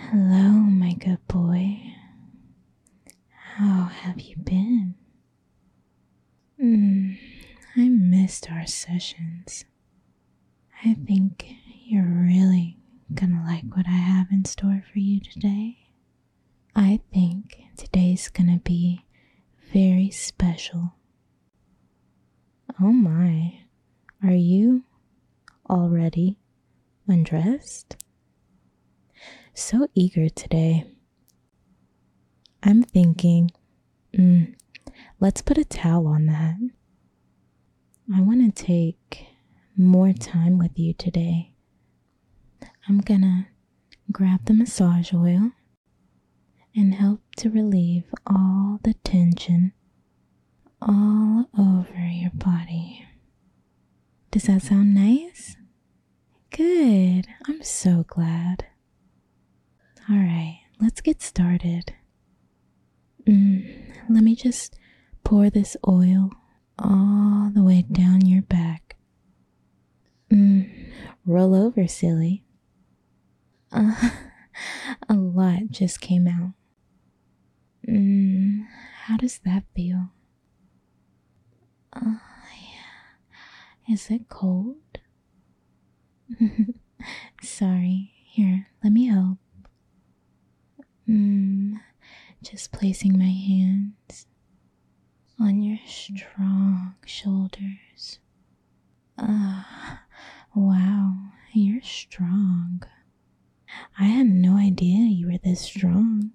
Hello, my good boy. How have you been? I missed our sessions. I think you're really gonna like what I have in store for you today. I think today's gonna be very special. Oh my, are you already undressed? So eager today. I'm thinking, let's put a towel on that. I want to take more time with you today. I'm gonna grab the massage oil and help to relieve all the tension all over your body. Does that sound nice? Good. I'm so glad. All right, let's get started. Let me just pour this oil all the way down your back. Roll over, silly. A lot just came out. How does that feel? Yeah. Is it cold? Sorry. Here, let me help. Just placing my hands on your strong shoulders. Wow, you're strong. I had no idea you were this strong.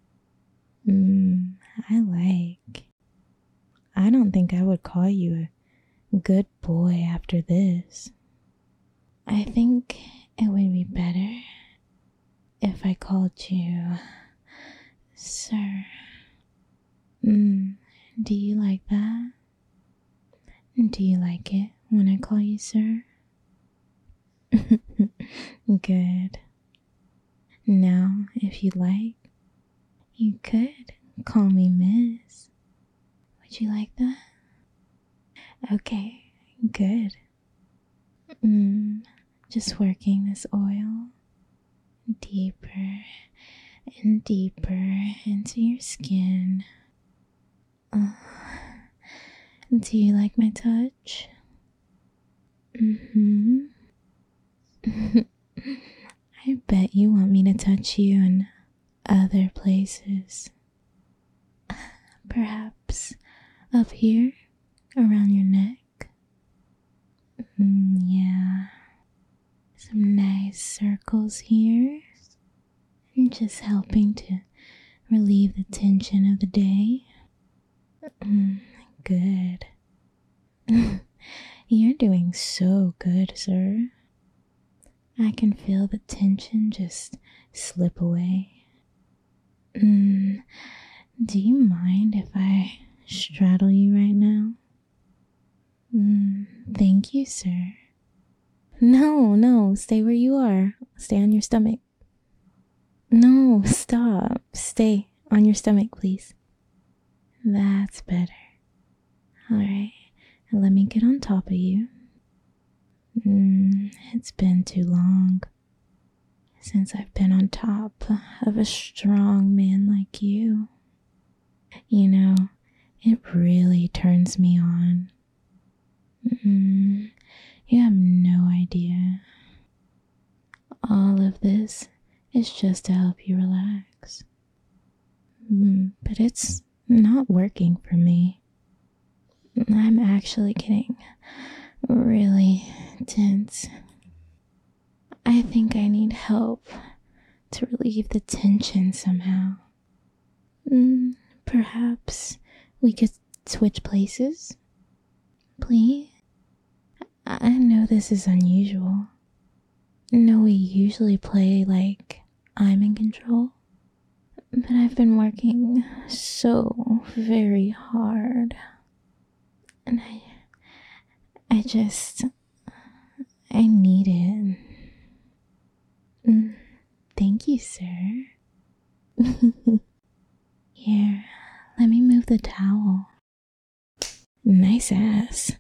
I don't think I would call you a good boy after this. I think it would be better if I called you Sir. Do you like that? Do you like it when I call you Sir? Good. Now, if you'd like, you could call me Miss. Would you like that? Okay, good. Just working this oil deeper and deeper into your skin. Do you like my touch? I bet you want me to touch you in other places. Perhaps up here, around your neck. Yeah. Some nice circles here. Just helping to relieve the tension of the day. Good. You're doing so good, sir. I can feel the tension just slip away. Do you mind if I straddle you right now? Thank you, sir. No, stay where you are. Stay on your stomach. No, stop. Stay on your stomach, please. That's better. Alright, let me get on top of you. It's been too long since I've been on top of a strong man like you. You know, it really turns me on. You have no idea. All of this is just to help you relax. But it's not working for me. I'm actually getting really tense. I think I need help to relieve the tension somehow. Perhaps we could switch places? Please? I know this is unusual. No, we usually play like I'm in control. But I've been working so very hard. And I need it. Thank you, sir. Here, let me move the towel. Nice ass.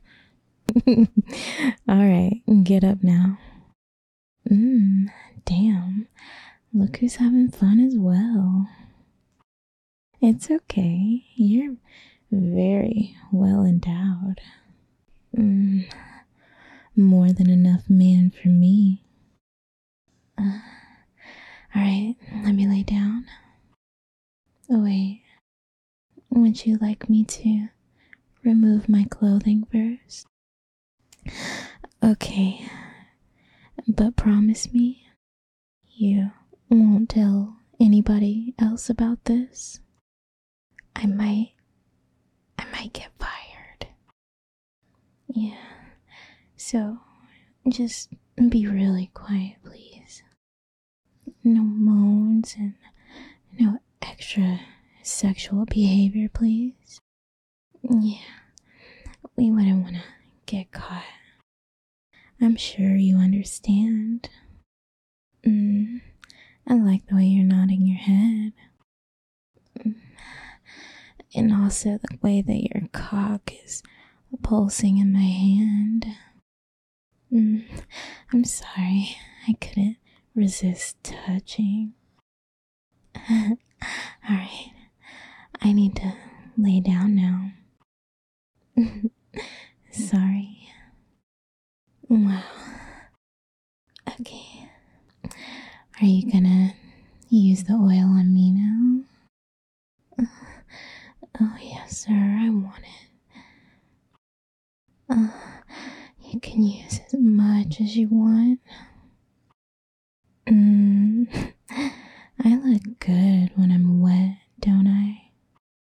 Alright, get up now. Damn, look who's having fun as well. It's okay. You're very well endowed. More than enough man for me. Alright, let me lay down. Oh, wait. Would you like me to remove my clothing first? Okay, but promise me you won't tell anybody else about this. I might get fired. Yeah, so just be really quiet, please. No moans and no extra sexual behavior, please. Yeah, we wouldn't want to get caught. I'm sure you understand. I like the way you're nodding your head. And also the way that your cock is pulsing in my hand. I'm sorry, I couldn't resist touching. Alright, I need to lay down now. Sorry. Wow. Okay. Are you gonna use the oil on me now? Oh, yes, sir, I want it. You can use as much as you want. I look good when I'm wet, don't I?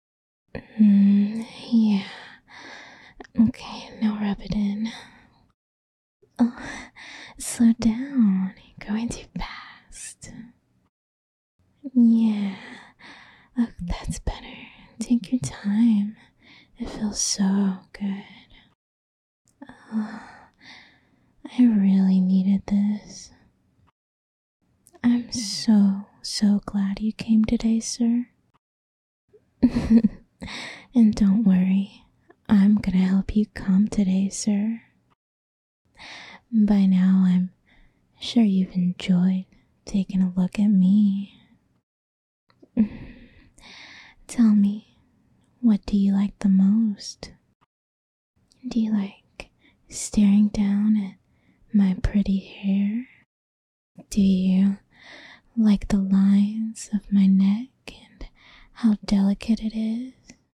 Yeah. Okay, now rub it in. Oh, slow down. You're going too fast. Yeah. Oh, that's better. Take your time. It feels so good. Oh, I really needed this. I'm so glad you came today, sir. And don't worry, I'm gonna help you come today, sir. By now, I'm sure you've enjoyed taking a look at me. Tell me, what do you like the most? Do you like staring down at my pretty hair? Do you like the lines of my neck and how delicate it is?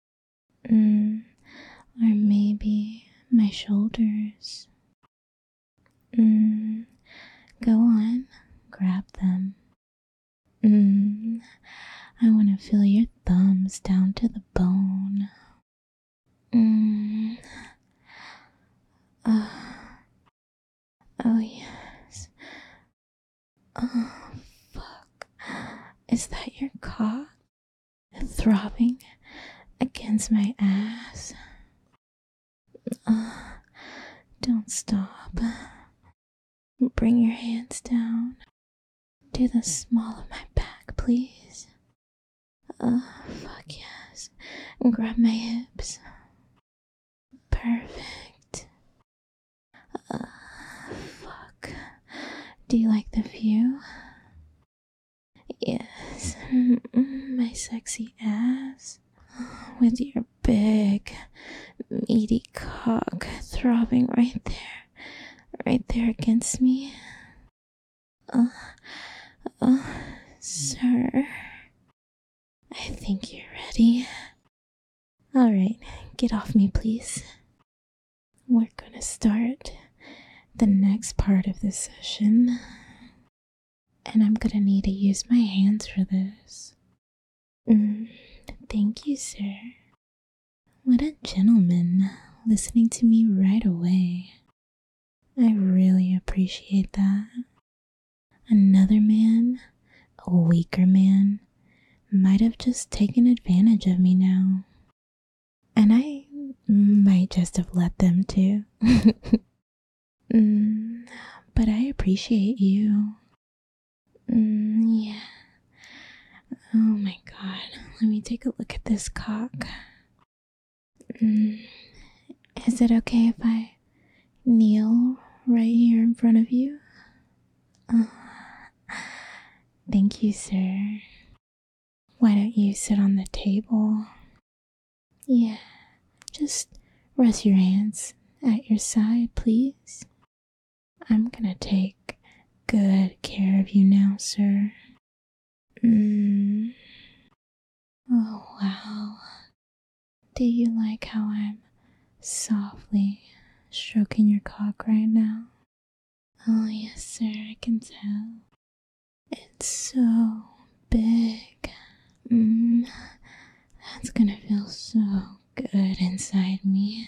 Or maybe my shoulders? Go on, grab them. I want to feel your thumbs down to the bone. Oh, yes. Oh, fuck. Is that your cock throbbing against my ass? Don't stop. Bring your hands down to the small of my back, please. Fuck yes. Grab my hips. Perfect. Fuck. Do you like the view? Yes. My sexy ass. With your big, meaty cock throbbing right there against me. Sir, I think you're ready. Alright, get off me, please. We're gonna start the next part of this session, and I'm gonna need to use my hands for this. Thank you, sir. What a gentleman, listening to me right away. I really appreciate that. Another man, a weaker man, might have just taken advantage of me now. And I might just have let them too. But I appreciate you. Yeah. Oh my god. Let me take a look at this cock. Is it okay if I kneel right here in front of you? Thank you, sir. Why don't you sit on the table? Yeah, just rest your hands at your side, please. I'm gonna take good care of you now, sir. Oh, wow. Do you like how I'm softly stroking your cock right now? Oh, yes, sir, I can tell. It's so big. That's gonna feel so good inside me.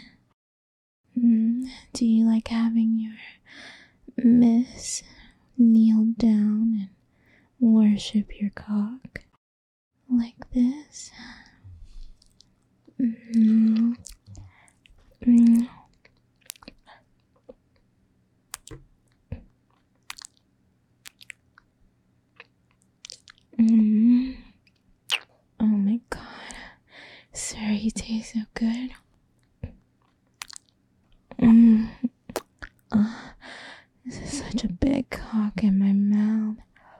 Do you like having your miss kneel down and worship your cock like this? Oh my god, sir, you taste so good. This is such a big cock in my mouth.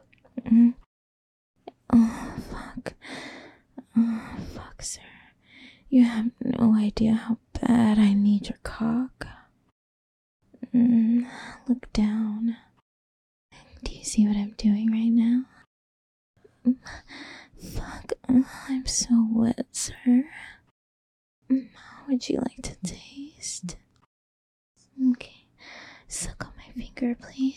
Oh, fuck. Oh, fuck, sir. You have no idea how bad I need your cock. Look down. Do you see what I'm doing right now? Fuck, I'm so wet, sir. Would you like to taste? Okay, suck on my finger, please.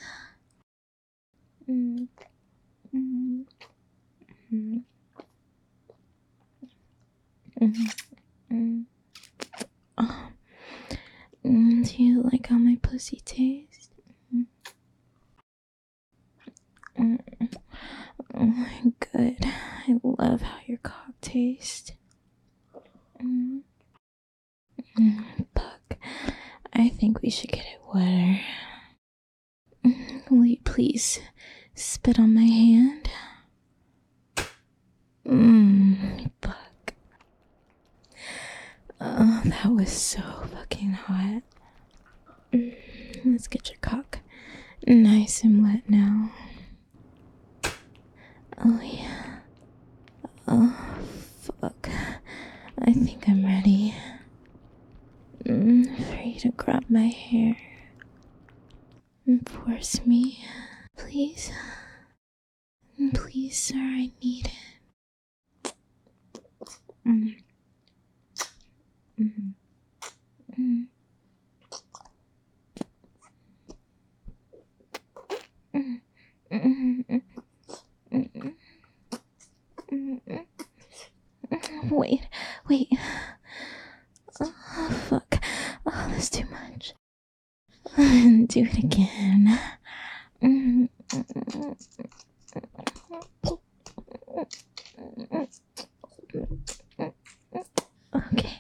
Do you like how my pussy tastes? Good. I love how your cock tastes. Fuck. I think we should get it wetter. Will you please spit on my hand? Fuck. Oh, that was so fucking hot. Let's get your cock nice and wet now. Oh, yeah. Oh, fuck. I think I'm ready. For you to grab my hair and force me. Please. Please, sir, I need it. Wait. Oh, fuck. Oh, that's too much. Do it again. Okay.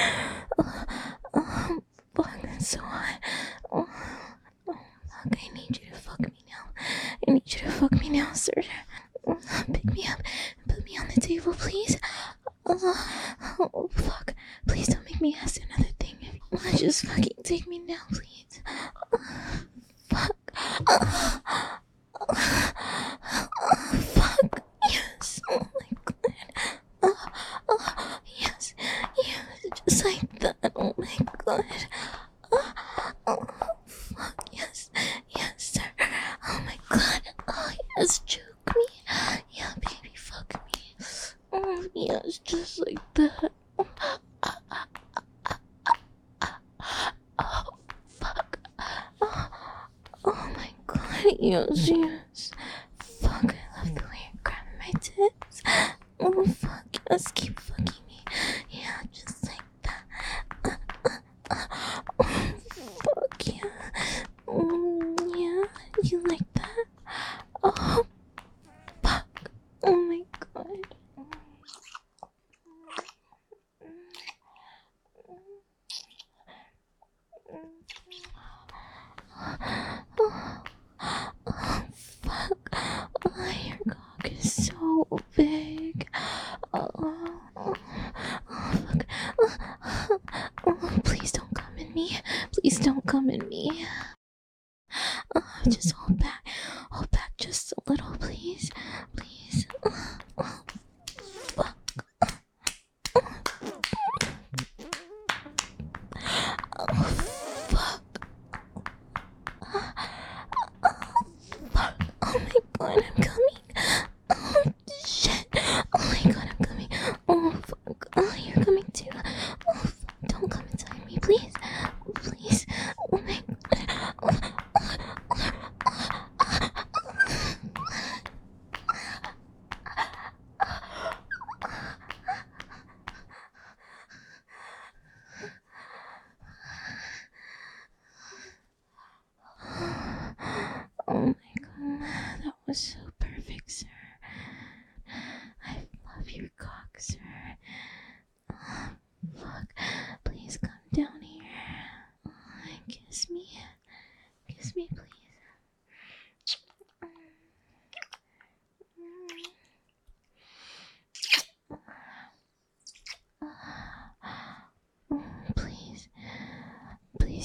Fuck, that's so hot. Fuck, I need you to fuck me now. I need you to fuck me now, sir. Pick me up and put me on the table, please. Oh, fuck. Please don't make me ask another thing. If you want to just fucking take me now, please. Fuck. Fuck. Yes. Oh my god. Yes. Just like that. Oh my god. Fuck. Yes, sir. Oh my god. Oh, yes, choke me. Yeah, baby, fuck me. Oh, yes, just like that. Oh, fuck. Oh my god, yes. Fuck, I love the way you're grabbing my tits. Oh, fuck, yes, keep fucking me. Yeah, just like that. Oh, fuck, yeah. Yeah, you like that? Oh, fuck. Oh my god.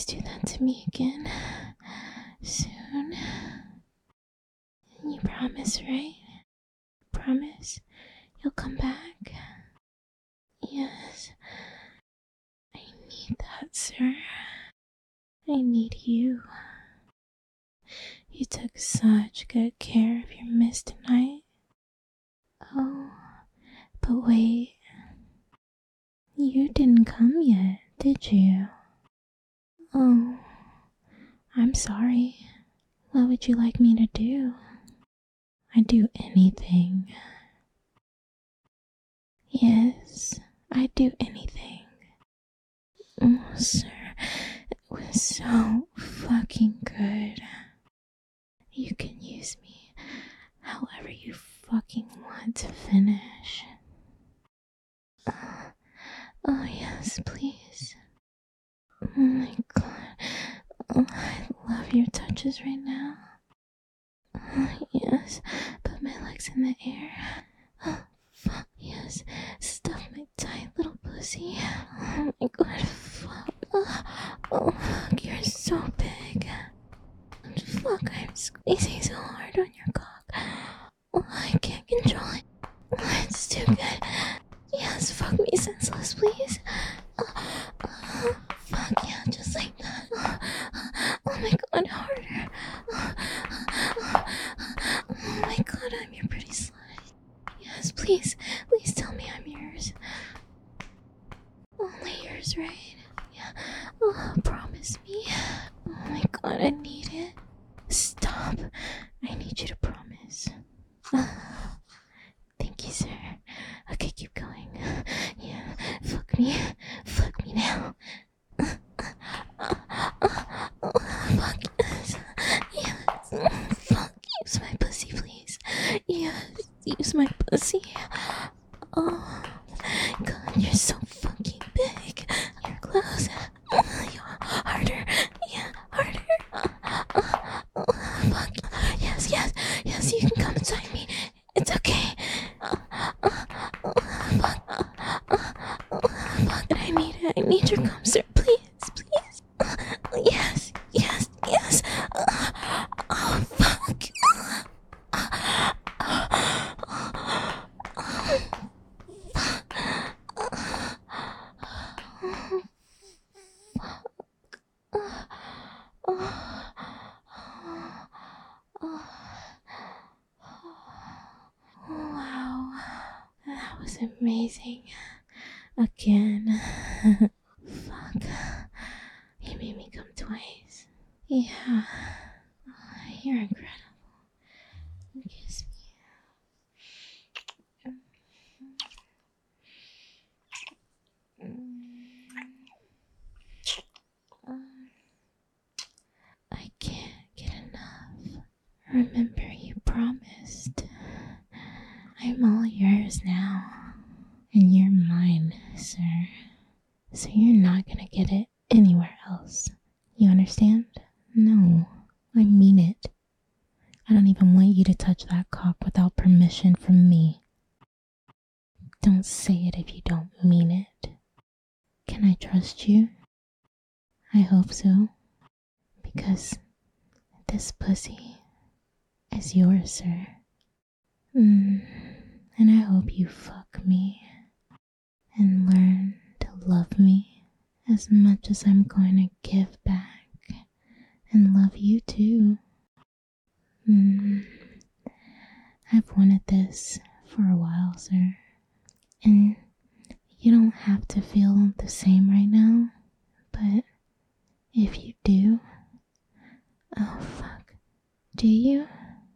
please do that to me again. Soon. You promise, right? Promise you'll come back? Yes. I need that, sir. I need you. You took such good care of your miss tonight. Oh, but wait. You didn't come yet, did you? Oh, I'm sorry. What would you like me to do? I'd do anything. Yes, I'd do anything. Oh, sir, it was so fucking good. You can use me however you fucking want to finish. Oh, yes, please. Oh my god. Oh, I love your touches right now. Oh, yes, put my legs in the air. Oh, fuck, yes, stuff my tight little pussy. Oh my god, fuck. Oh, fuck, you're so big. Fuck, I'm squeezing so hard on your cock. Oh, I can't control it. Oh, it's too good. Yes, fuck me senseless, please. Fuck yeah, just like that. Oh my god, harder. Oh my god, I'm your pretty slut. Yes, please tell me I'm yours. Only yours, right? Yeah. Oh, promise me. Oh my god, I need it. Stop. I need you to promise. Thank you, sir. Okay, keep going. Yeah, fuck me. Fuck me now. Fuck yes. Yes. Fuck, use my pussy, please. Yes, use my pussy. Oh, God, you're so fucking big. You're close. Harder. Yeah, harder. Fuck. Yes, yes, yes, you can come inside me. It's okay. Fuck. Fuck, I need it. I need your cum, sir. Please, please. Yes, yes, yes. Oh, fuck. Wow, that was amazing. Again. Fuck. You made me come twice. Yeah. You're incredible. Kiss me. I can't get enough. Remember, you promised. I'm all yours now. And you're mine, sir. So you're not gonna get it anywhere else. You understand? No, I mean it. I don't even want you to touch that cock without permission from me. Don't say it if you don't mean it. Can I trust you? I hope so. Because this pussy is yours, sir. And I hope you fuck me and learn to love me as much as I'm going to give back and love you too. I've wanted this for a while, sir. And you don't have to feel the same right now, but if you do, oh fuck, do you?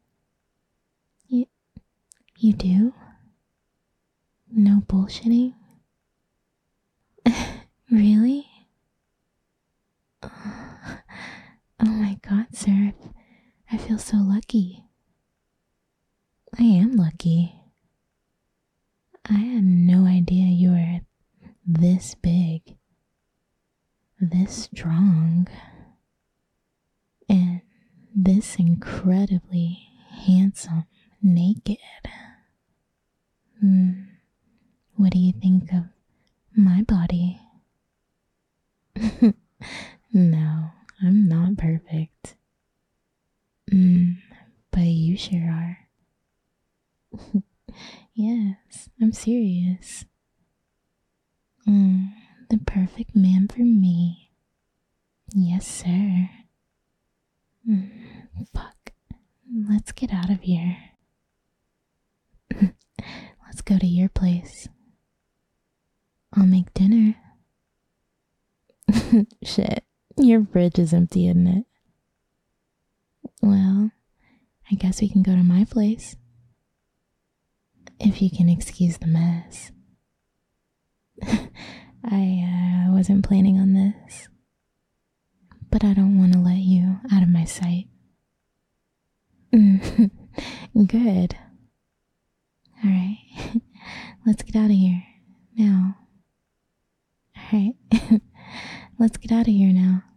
You do? No bullshitting? Really? Oh my god, sir, I feel so lucky. I am lucky. I had no idea you were this big, this strong, and this incredibly handsome naked. What do you think of my body? No, I'm not perfect. But you sure are. Yes, I'm serious. Mm, the perfect man for me. Yes, sir. Mm, fuck. Let's get out of here. Let's go to your place. I'll make dinner. Shit, your fridge is empty, isn't it? Well, I guess we can go to my place. If you can excuse the mess. I wasn't planning on this, but I don't want to let you out of my sight. Good. Alright, let's get out of here now. Alright, let's get out of here now.